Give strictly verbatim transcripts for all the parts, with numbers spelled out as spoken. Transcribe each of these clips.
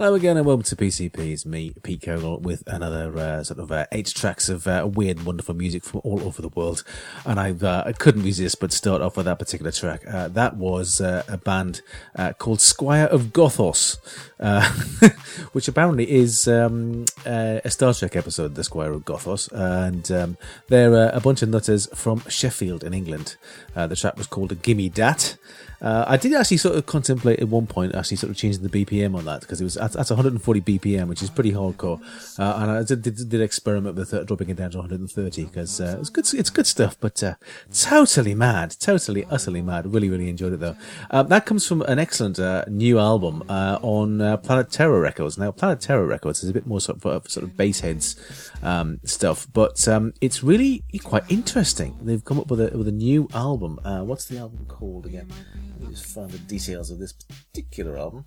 Hello again and welcome to P C P. It's me, Pete Kogel, with another uh, sort of uh, eight tracks of uh, weird, wonderful music from all over the world. And I've, uh, I couldn't resist but start off with that particular track. Uh, that was uh, a band uh, called Squire of Gothos, uh, which apparently is um, uh, a Star Trek episode, The Squire of Gothos. And um, they're uh, a bunch of nutters from Sheffield in England. Uh, the track was called Gimme Dat. Uh, I did actually sort of contemplate at one point actually sort of changing the B P M on that, because it was at, at one hundred forty B P M, which is pretty hardcore. Uh, and I did, did, did experiment with uh, dropping it down to one hundred thirty, because uh, it's good. It's good stuff, but uh, totally mad, totally utterly mad. Really, really enjoyed it though. Uh, that comes from an excellent uh, new album uh, on uh, Planet Terror Records. Now, Planet Terror Records is a bit more sort of sort of bassheads um, stuff, but um, it's really quite interesting. They've come up with a with a new album. Uh, what's the album called again? Let me just find the details of this particular album.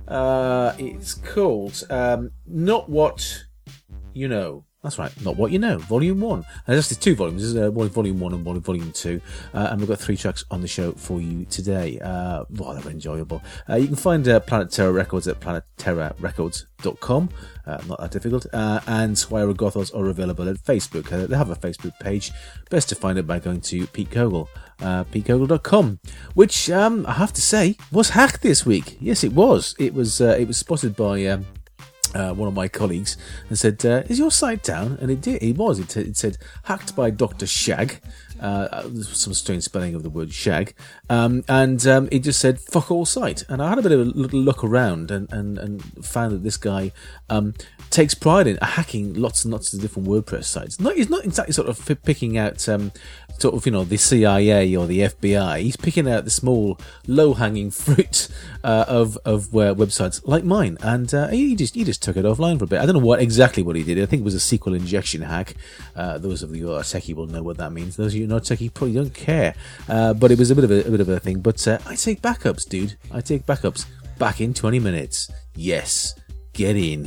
Uh, it's called um, Not What You Know. That's right, Not What You Know, Volume one. And there's two volumes. There's uh, Volume one and Volume two. Uh, and we've got three tracks on the show for you today. Uh, wow, they're enjoyable. Uh, you can find uh, Planet Terror Records at planet terror records dot com. Uh, not that difficult. Uh, and Squire of Gothos are available at Facebook. Uh, they have a Facebook page. Best to find it by going to Pete Kogel, uh, pete kogel dot com, which um, I have to say was hacked this week. Yes, it was. It was. Uh, it was spotted by Um, Uh, one of my colleagues and said, uh, is your site down? And it did. It was. It, it said, hacked by Doctor Shag. Uh, some strange spelling of the word shag. Um, and um, it just said, fuck all site. And I had a bit of a little look around and, and, and found that this guy um, takes pride in hacking lots and lots of different WordPress sites. Not, he's not exactly sort of picking out um, sort of, you know, the C I A or the F B I. He's picking out the small, low-hanging fruit uh, of, of uh, websites like mine. And uh, he just he just took it offline for a bit. I don't know what exactly what he did. I think it was a S Q L injection hack. Uh, those of you who are techie will know what that means. Those of you who are not techie probably don't care. Uh, but it was a bit of a, a bit of a thing. But uh, I take backups, dude. I take backups. Back in twenty minutes. Yes. Get in.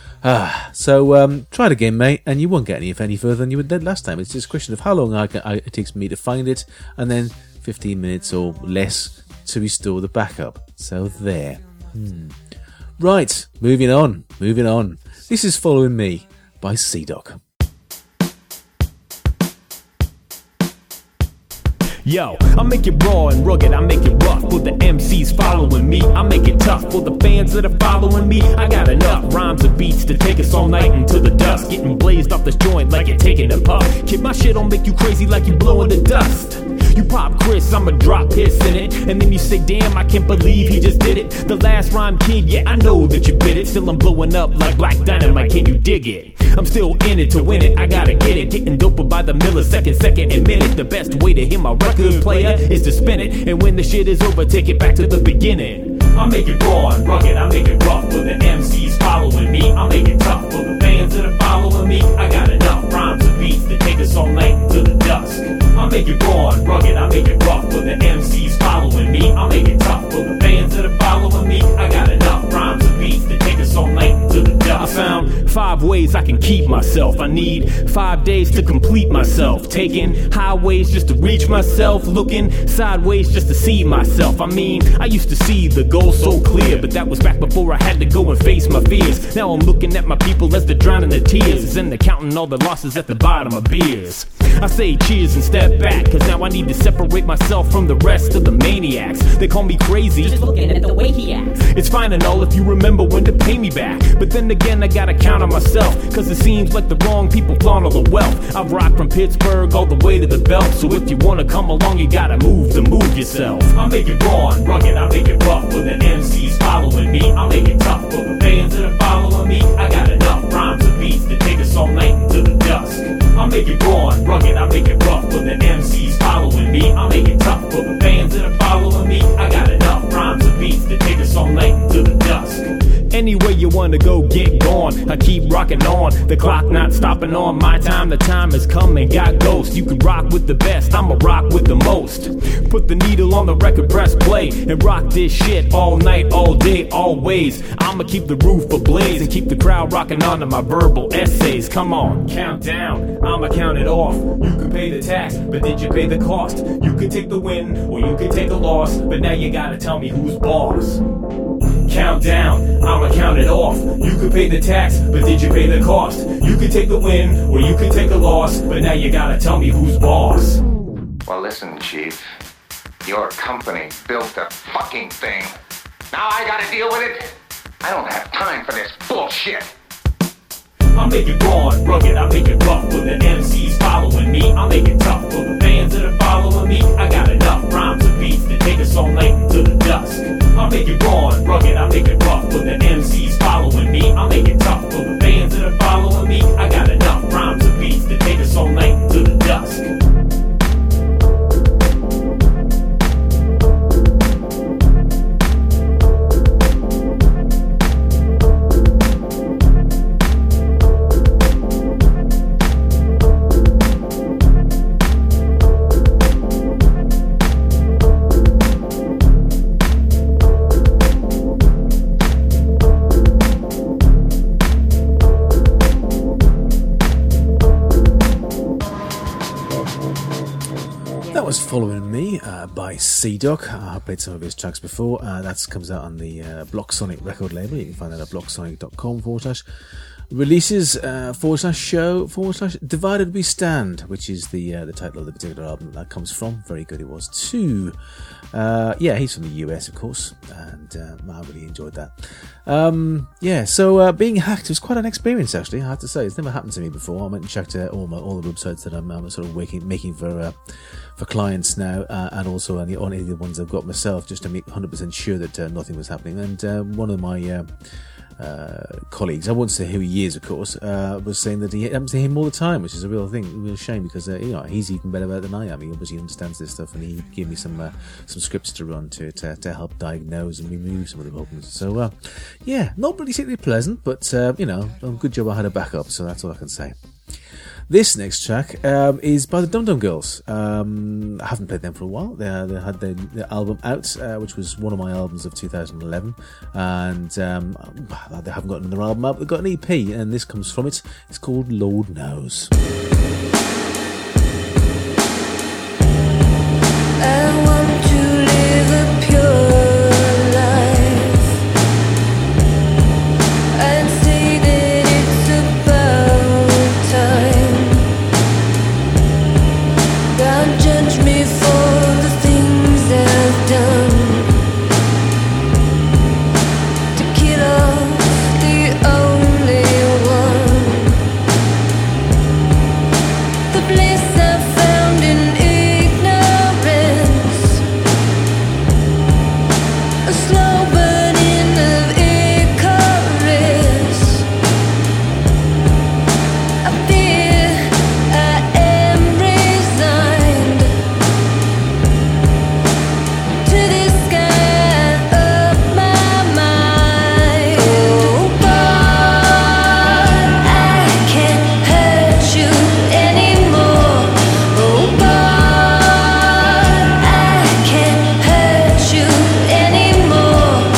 Ah, so um, try it again, mate, and you won't get any any further than you did last time. It's just a question of how long I can, I, it takes me to find it, and then fifteen minutes or less to restore the backup. So there. Hmm. Right, moving on, moving on. This is Following Me by C-Doc. Yo, I make it raw and rugged, I make it rough for the M Cs following me. I make it tough for the fans that are following me. I got enough rhymes and beats to take us all night into the dusk. Getting blazed off this joint like you're taking a puff. Kid, my shit don't make you crazy like you blowing the dust. You pop Chris, I'ma drop piss in it. And then you say, damn, I can't believe he just did it. The last rhyme, kid, yeah, I know that you bit it. Still I'm blowing up like Black Dynamite, can you dig it? I'm still in it to win it, I gotta get it. Getting doper by the millisecond, second, and minute. The best way to hear my record player is to spin it. And when the shit is over, take it back to the beginning. I make it raw and rugged, I make it rough for the M Cs following me. I make it tough for the fans that are following me. I got enough rhymes and beats to take us all night into the dusk. I make it raw and rugged, I make it rough for the M Cs following me. I make it tough for the fans that are following me. I got enough rhymes and beats to take us all night into the dusk. I found five ways I can keep myself. I need five days to complete myself. Taking highways just to reach myself. Looking sideways just to see myself. I mean, I used to see the goal so clear, but that was back before I had to go and face my fears. Now I'm looking at my people as they're drowning their tears, and they're counting all the losses at the bottom of beers. I say cheers and step back, cause now I need to separate myself from the rest of the maniacs. They call me crazy, just looking at the way he acts. It's fine and all if you remember when to pay me back, but then again I gotta count on myself, cause it seems like the wrong people flaunt all the wealth. I've rocked from Pittsburgh all the way to the belt, so if you wanna come along you gotta move to move yourself. I make it raw and rugged, I make it rough for the M Cs following me. I make it tough for the fans that are following me. I got enough rhymes and beats to take us all night into the dusk. I make it raw and rugged, I make it rough for the M Cs following me. I make it tough for the fans that are following me. I got enough rhymes and beats to take us all night into the dusk. Anywhere you wanna go, get gone. I keep rocking on, the clock not stopping on my time. The time has come and got ghost. You can rock with the best, I'ma rock with the most. Put the needle on the record, press play, and rock this shit all night, all day, always. I'ma keep the roof ablaze and keep the crowd rocking on to my verbal essays. Come on, count down, I'ma count it off. You can pay the tax, but did you pay the cost? You could take the win, or you could take the loss, but now you gotta tell me who's boss. count down, I'ma count it off. You could pay the tax, but did you pay the cost? You could take the win, or you could take the loss, but now you gotta tell me who's boss. Well, listen, Chief. Your company built the fucking thing. Now I gotta deal with it? I don't have time for this bullshit. I make it raw and rugged, I make it rough for the M Cs following me. I make it tough for the fans that are following me. I got enough rhymes and beats to take us all night until the dusk. I make it raw and rugged, I make it rough for the M Cs following me. I make it tough for the fans that are following me. I got enough rhymes and beats to take us all night until the dusk. Following Me uh, by C-Doc. Uh, I've played some of his tracks before. Uh, that comes out on the uh, Block Sonic record label. You can find that at blocksonic.com forward slash releases uh, forward slash show forward slash Divided We Stand, which is the uh, the title of the particular album that comes from. Very good it was too. Uh, yeah, he's from the U S, of course, and uh, I really enjoyed that. Um, yeah, so uh, being hacked was quite an experience, actually. I have to say, it's never happened to me before. I went and checked uh, all my all the websites that I'm, I'm sort of making making for uh, for clients now, uh, and also on, the, on any of the ones I've got myself, just to make one hundred percent sure that uh, nothing was happening. And uh, one of my uh, uh, colleagues, I won't say who he is, of course, uh, was saying that he happens to him all the time, which is a real thing, a real shame, because uh, you know, he's even better at it than I am. He obviously understands this stuff, and he gave me some uh, some scripts to run to, to to help diagnose and remove some of the problems. So uh, yeah, not particularly pleasant, but uh, you know, a good job I had a backup, so that's all I can say. This next track um, is by the Dum Dum Girls. Um, I haven't played them for a while. They, uh, they had their, their album out, uh, which was one of my albums of two thousand eleven, and um, they haven't got another album out. They've got an E P, and this comes from it. It's called Lord Knows. I want to live a pure anymore.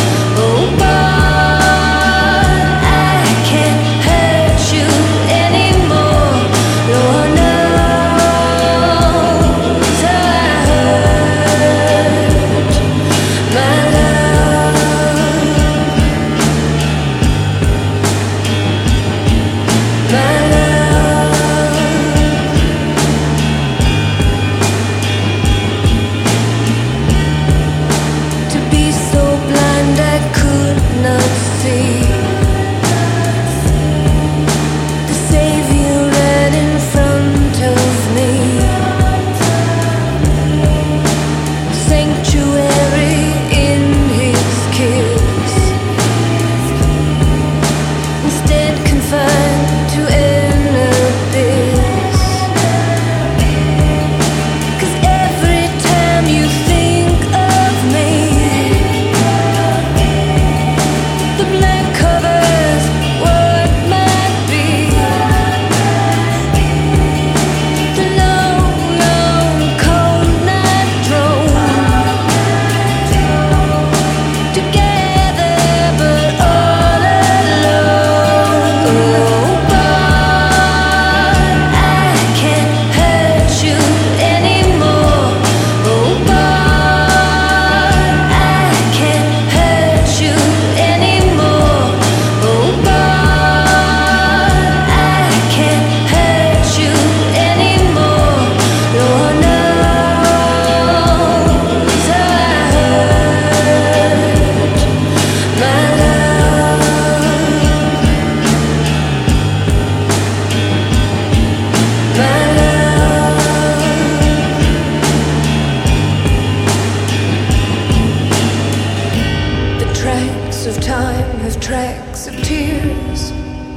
Wheels of time have tracks of tears.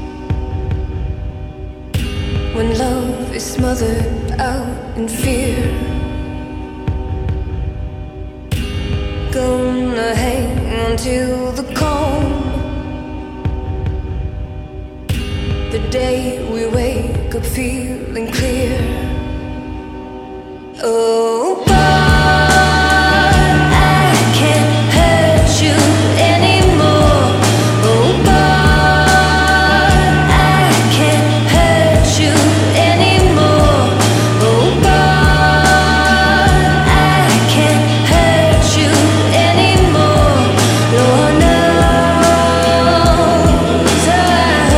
When love is smothered out in fear, gonna hang until the calm, the day we wake up feeling clear. Oh, but I can't hurt you anymore. Oh, but I can't hurt you anymore. Oh, but I can't hurt you anymore. Lord knows I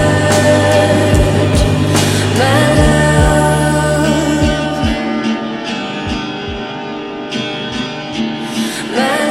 hurt my love, my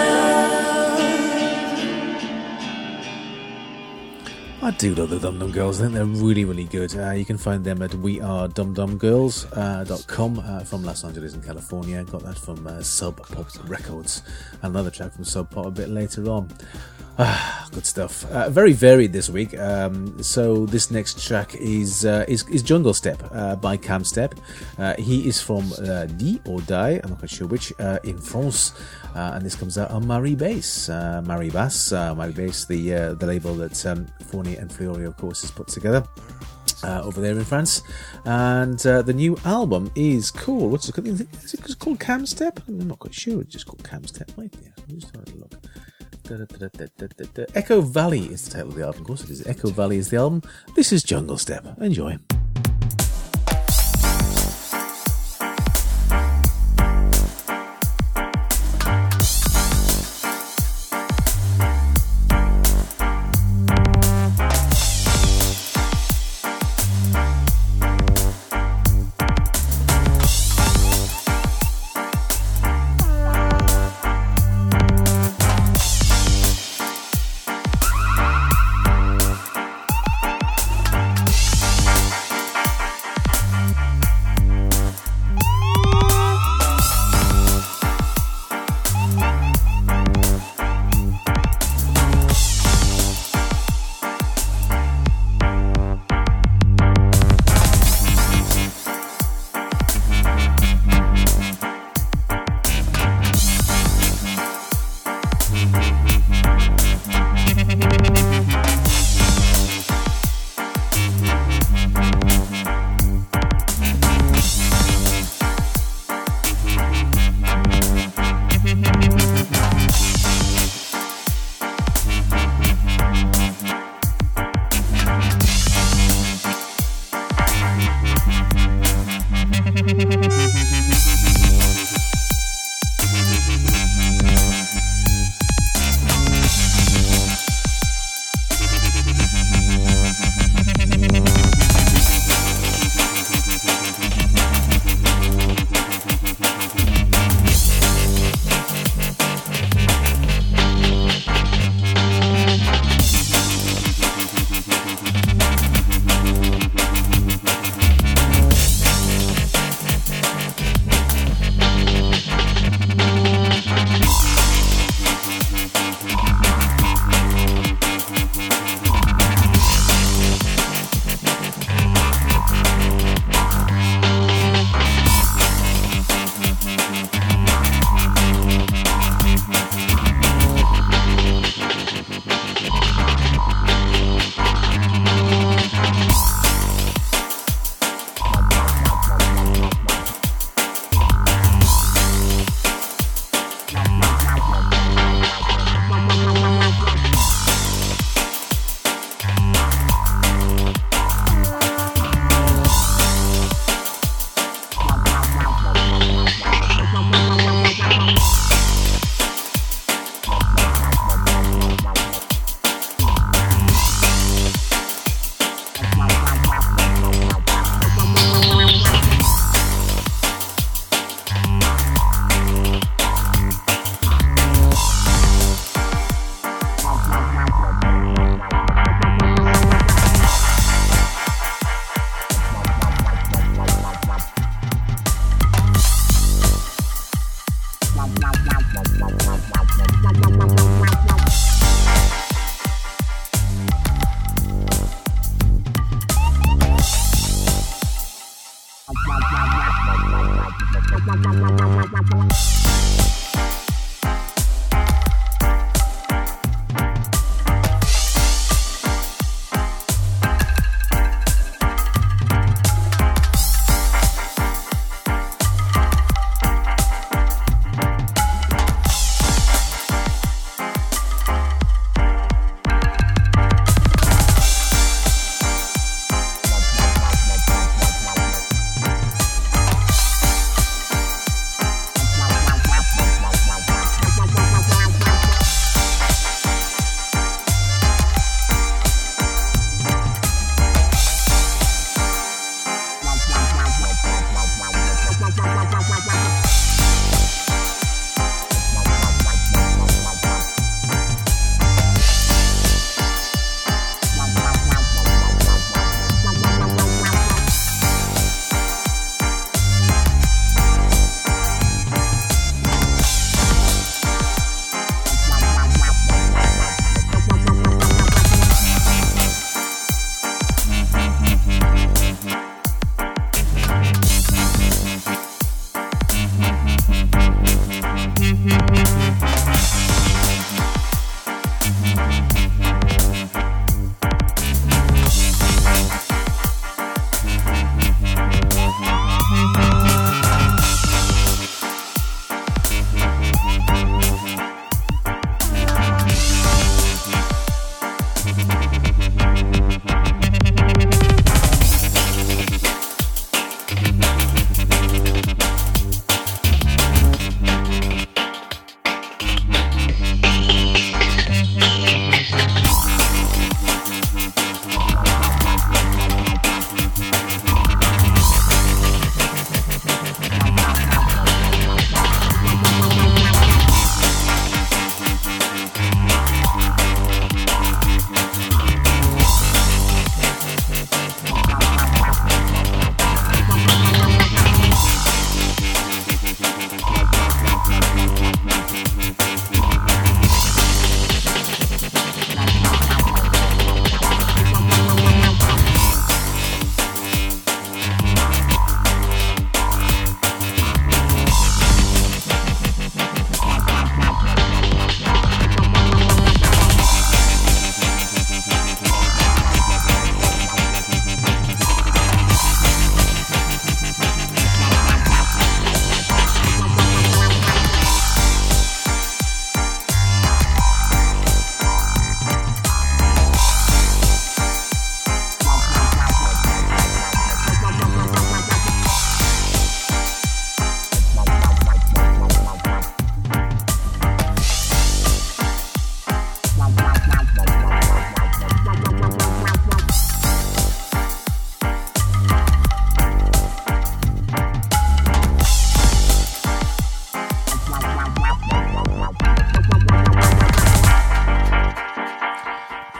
love. I do love the Dum Dum Girls. I think they're really, really good. Uh, you can find them at we are dum dum girls dot com uh, from Los Angeles in California. Got that from uh, Sub Pop Records. Another track from Sub Pop a bit later on. Ah, good stuff. Uh, very varied this week. Um, so this next track is uh, is, is Jungle Step uh, by Cam Step. Uh, he is from uh, Die or Die, I'm not quite sure which, uh, in France. Uh, and this comes out on Marie Bass. Uh, Marie Bass, uh, Marie Bass, the uh, the label that um, Fournier and Florio, of course, has put together. Uh, over there in France, and uh, the new album is cool. What's it called? Is it called Cam Step? I'm not quite sure. It's just called Cam Step, might be. Just have a look. Da, da, da, da, da, da, da. Echo Valley is the title of the album. Of course, it is. Echo Valley is the album. This is Jungle Step. Enjoy.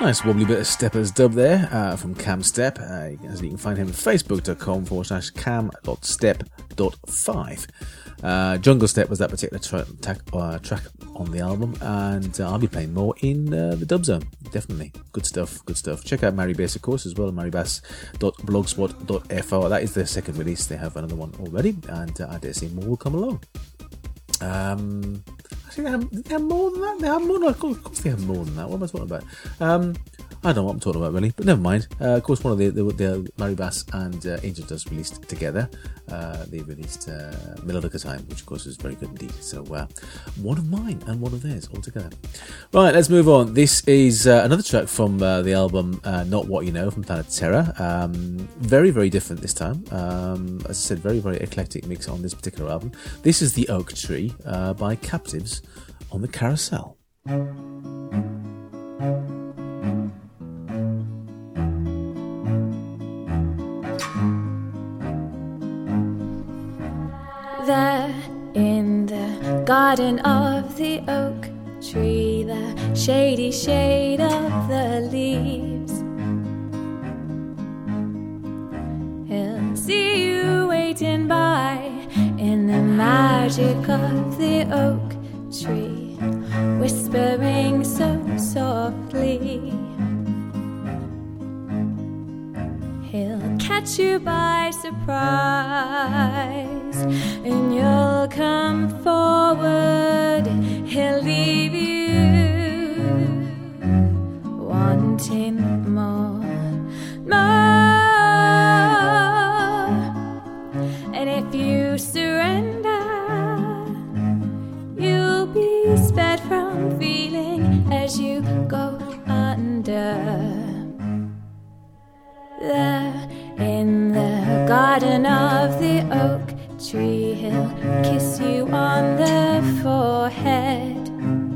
Nice wobbly bit of Steppers dub there uh, from Cam Step. Uh, as you can find him at facebook.com forward slash cam.step.5. Uh, Jungle Step was that particular tra- ta- uh, track on the album, and uh, I'll be playing more in uh, the Dub Zone. Definitely. Good stuff, good stuff. Check out Mary Bass, of course, as well, mary bass dot blogspot dot f o. That is their second release. They have another one already, and uh, I dare say more will come along. Um, actually, they have, they have more than that. They have more. No, of course, they have more than that. What am I talking about? Um, I don't know what I'm talking about really, but never mind. Uh, of course, one of the, the, the Mary Bass and uh, Angel Dust released together. Uh, they released uh, Melodica Time, which of course is very good indeed. So uh, one of mine and one of theirs all together. Right, let's move on. This is uh, another track from uh, the album uh, Not What You Know from Planet Terror. Um, very, very different this time. Um, as I said, very, very eclectic mix on this particular album. This is The Oak Tree uh, by Captives on the Carousel. There in the garden of the oak tree, the shady shade of the leaves, he'll see you waiting by in the magic of the oak tree, whispering so softly. He'll catch you by surprise, and you'll come forward. He'll leave you wanting more, more. And if you surrender, you'll be spared from feeling as you go under. There in the garden of the oak tree, he'll kiss you on the forehead.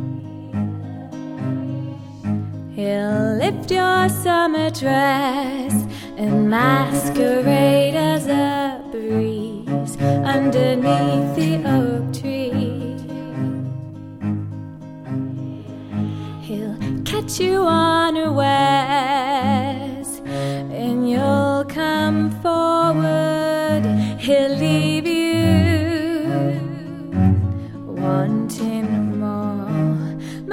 He'll lift your summer dress and masquerade as a breeze underneath the oak tree. He'll catch you unawares, and you'll come forward. He'll leave you wanting more,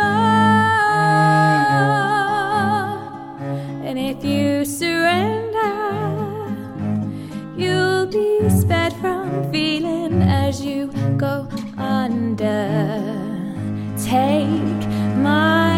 more. And if you surrender, you'll be spared from feeling as you go under. Take my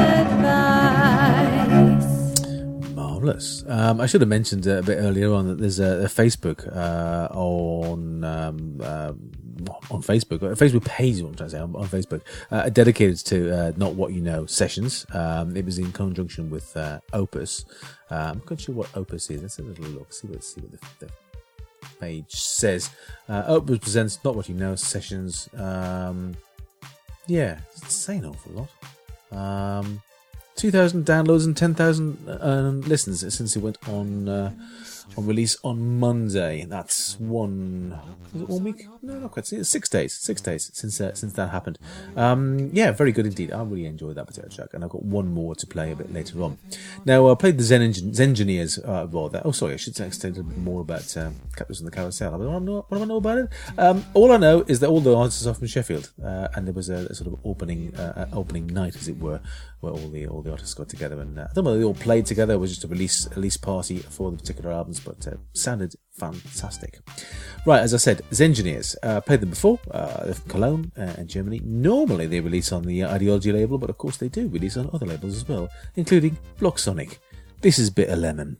advice. Marvellous. Um, I should have mentioned uh, a bit earlier on that there's a, a Facebook uh, on um, uh, on Facebook, a Facebook page, what I'm trying to say, on, on Facebook, uh, dedicated to uh, Not What You Know sessions. Um, it was in conjunction with uh, Opus. Uh, I'm not sure what Opus is. Let's have a little look, see what, see what the, the page says. Uh, Opus presents Not What You Know sessions. Um, yeah, it's saying an awful lot. Um, two thousand downloads and ten thousand uh, listens since it went on uh, on release on Monday. That's one, was it one week? No, not quite. Six days. Six days since uh, since that happened. Um, yeah, very good indeed. I really enjoyed that particular track, and I've got one more to play a bit later on. Now, I played the Zen Engineers. Uh, well, that, oh, sorry, I should say extend a bit more about uh, Captives on the Carousel. What do I know, what do I know about it? Um, all I know is that all the artists are from Sheffield, uh, and there was a, a sort of opening uh, opening night, as it were, where all the all the artists got together, and uh, I don't know whether they all played together. It was just a release release party for the particular albums, but uh, sounded fantastic. Right, as I said, Zengineers, uh, played them before. Uh, they're from Cologne uh, and Germany. Normally they release on the Ideology label, but of course they do release on other labels as well, including Block Sonic. This is Bitter Lemon.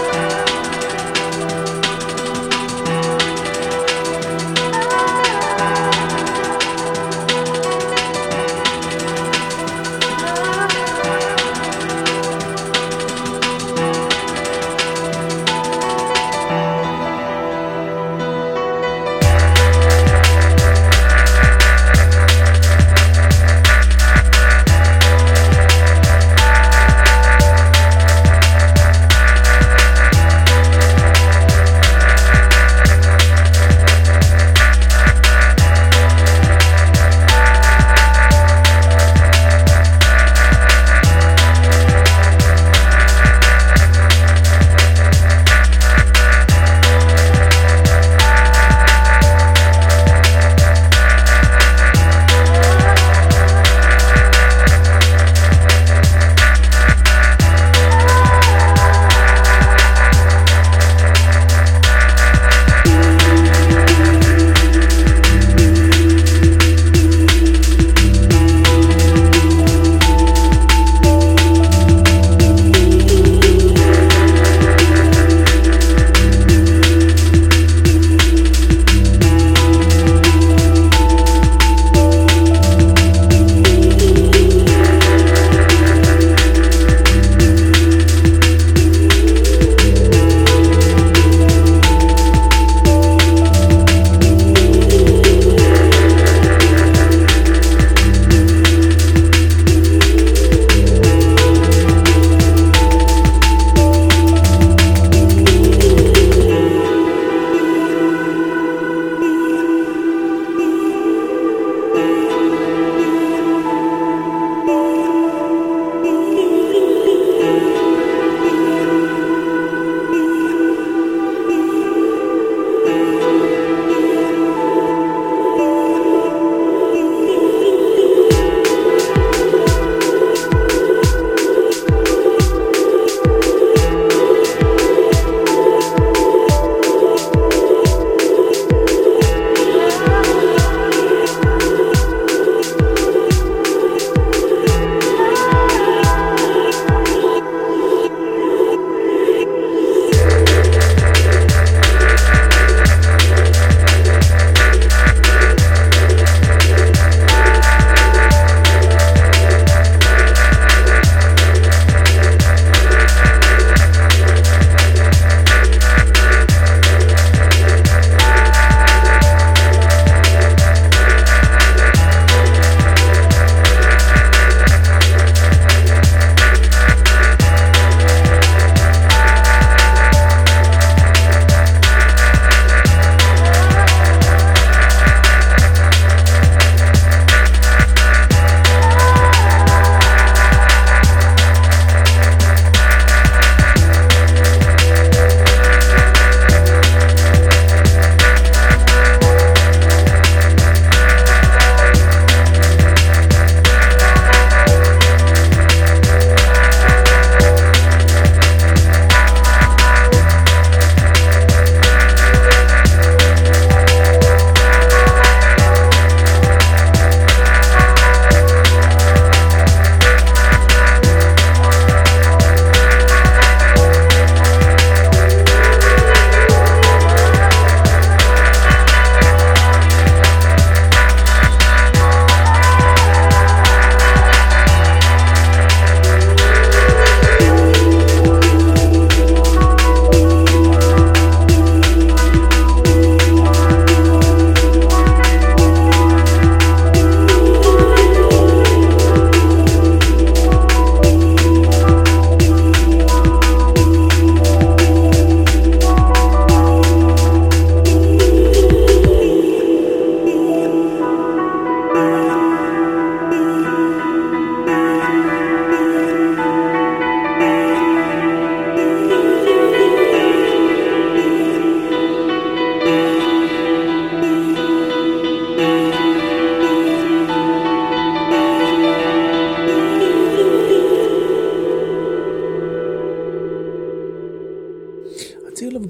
Ah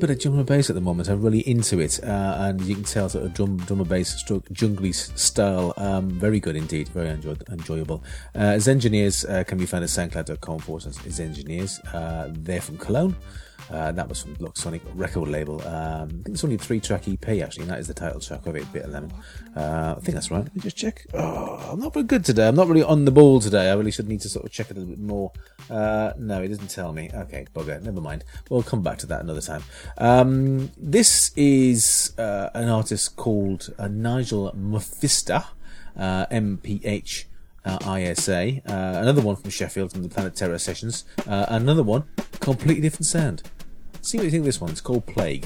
bit of drum and bass at the moment. I'm really into it, uh, and you can tell sort of drum, drum and bass stroke jungly style. Um, very good indeed, very enjoy- enjoyable. Uh, Zengineers uh, can be found at soundcloud.com forward slash Zengineers. Uh, they're from Cologne. Uh, that was from Luxonic record label. Um, I think it's only a three-track E P actually, and that is the title track of it, Bitter Lemon. Uh, I think that's right. Let me just check. Oh, I'm not very good today. I'm not really on the ball today. I really should need to sort of check it a little bit more. Uh, no, it doesn't tell me. Okay, bugger. Never mind. We'll come back to that another time. Um, this is uh, an artist called uh, Nigel Mphista, uh, M P H. Uh, I S A, uh, another one from Sheffield from the Planet Terror sessions, uh, another one, completely different sound. See what you think of this one. It's called Plague.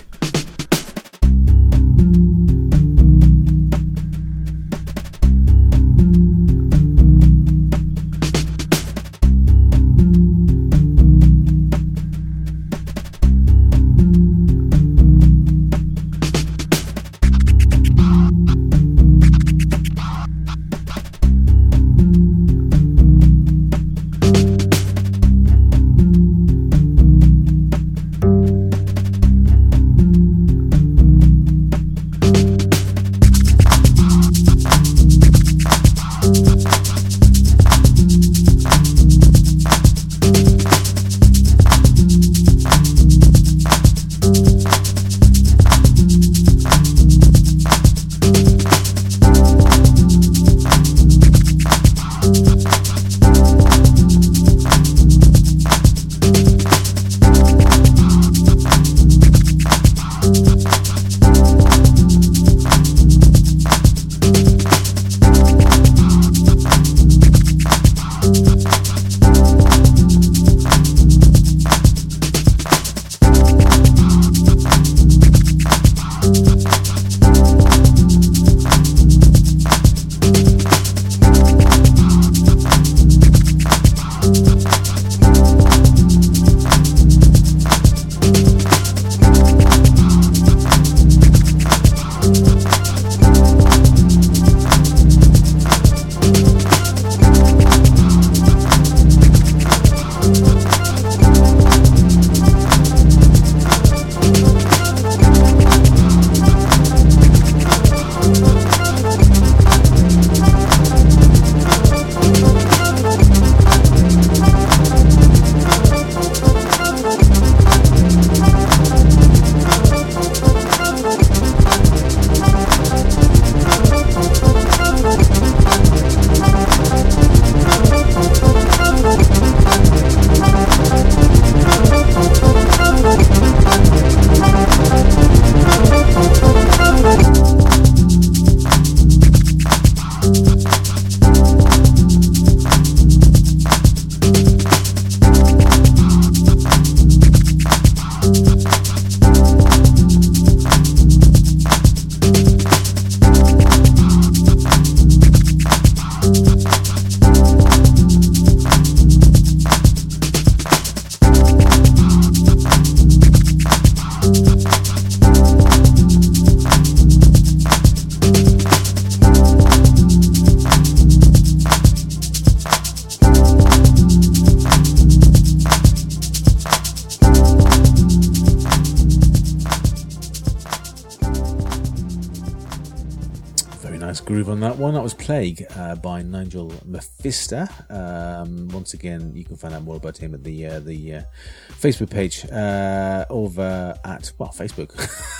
Groove on that one. That was Plague uh, by Nigel Mphista. Um, once again, you can find out more about him at the uh, the uh, Facebook page uh, over at well Facebook.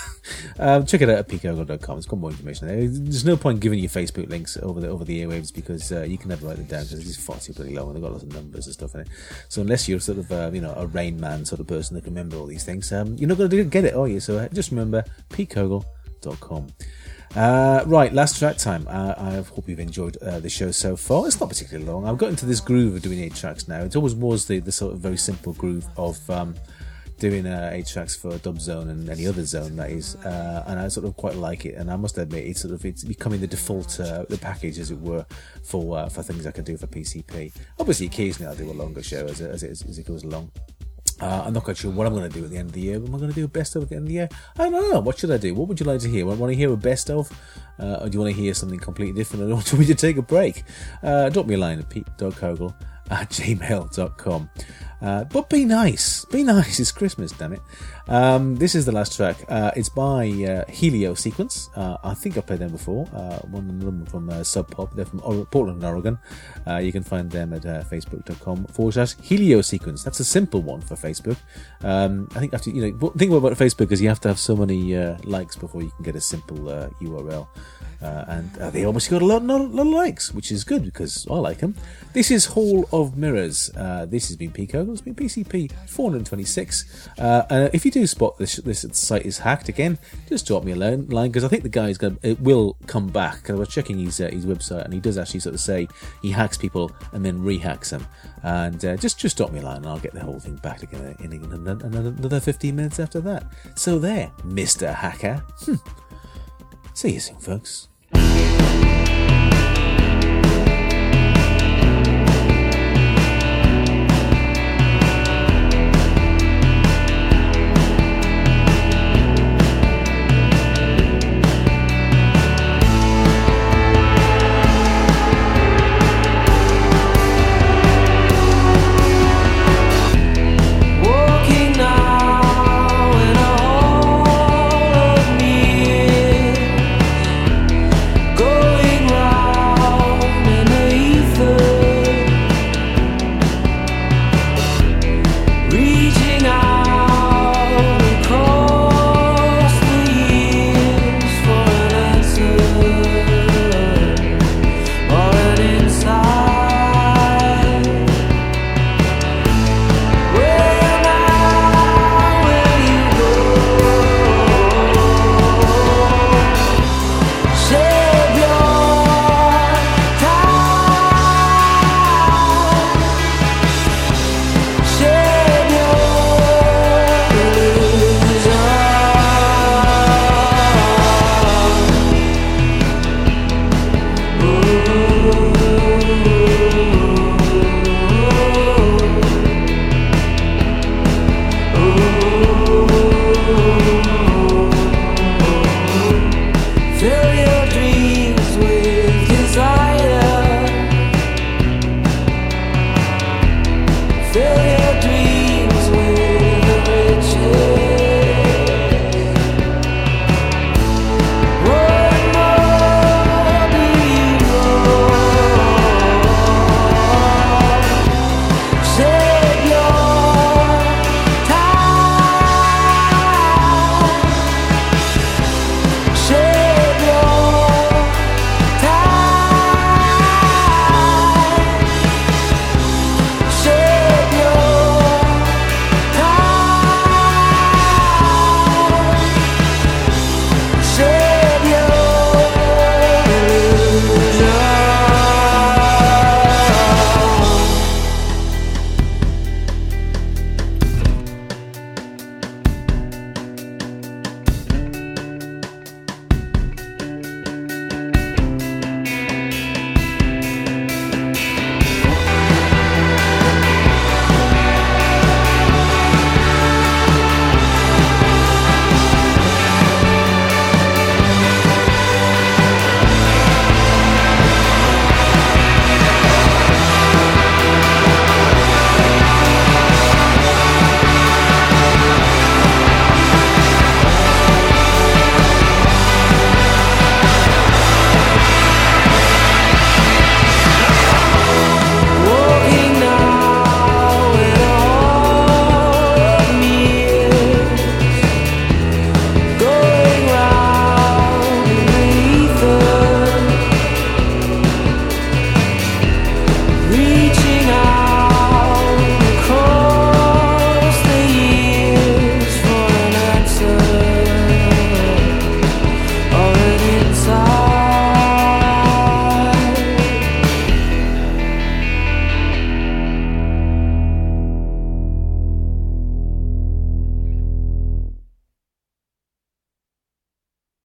um, check it out at peak ogle dot com. It's got more information there. There's no point giving you Facebook links over the over the airwaves because uh, you can never write them down because it's far too bloody long and they've got lots of numbers and stuff in it. So unless you're sort of uh, you know a Rain Man sort of person that can remember all these things, um, you're not going to get it, are you? So uh, just remember peak ogle dot com. Uh, right, last track time. Uh, I hope you've enjoyed uh, the show so far. It's not particularly long. I've got into this groove of doing eight tracks now. It always was the, the sort of very simple groove of um, doing uh, eight tracks for Dub Zone and any other zone that is, uh, and I sort of quite like it. And I must admit, it's sort of it's becoming the default, uh, the package as it were, for uh, for things I can do for P C P. Obviously, occasionally I'll do a longer show as it, as it, as it goes along. Uh, I'm not quite sure what I'm going to do at the end of the year. Am I going to do a best of at the end of the year? I don't know. What should I do? What would you like to hear? Want to hear a best of? Uh, or do you want to hear something completely different? Or do you want me to take a break? Uh, drop me a line at pete dot kogle at gmail dot com. Uh, but be nice. Be nice. It's Christmas, damn it. Um, this is the last track. Uh, it's by uh, Helio Sequence. Uh, I think I've played them before. Uh, one of them from uh, Sub Pop. They're from or- Portland, Oregon. Uh, you can find them at uh, facebook.com forward slash Helio Sequence. That's a simple one for Facebook. Um, I think after, you know, the thing about Facebook is you have to have so many uh, likes before you can get a simple uh, U R L. Uh, and uh, they obviously got a lot, lot, lot of likes, which is good because I like them. This is Hall of Mirrors. Uh, this has been P K O G L. It's been P C P four twenty-six. Uh, and if you do spot this, this site is hacked again, just drop me a line because I think the guy's going it will come back. Because I was checking his uh, his website and he does actually sort of say he hacks people and then rehacks them. And uh, just just drop me a line and I'll get the whole thing back together in another fifteen minutes after that. So there, Mister Hacker. Hmm. See you soon, folks.